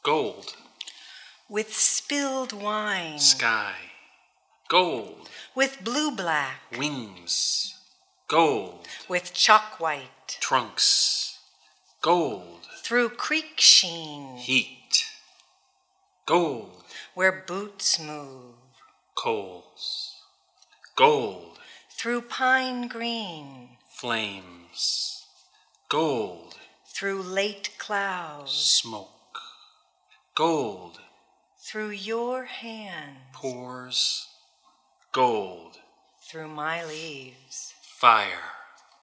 Gold. With spilled wine. Sky. Gold. With blue-black. Wings. Gold. With chalk-white. Trunks. Gold. Through creek sheen. Heat. Gold. Where boots move. Coals. Gold. Through pine green. Flames. Gold. Through late clouds. Smoke. Gold. Through your hand. Pores. Gold. Through my leaves. Fire.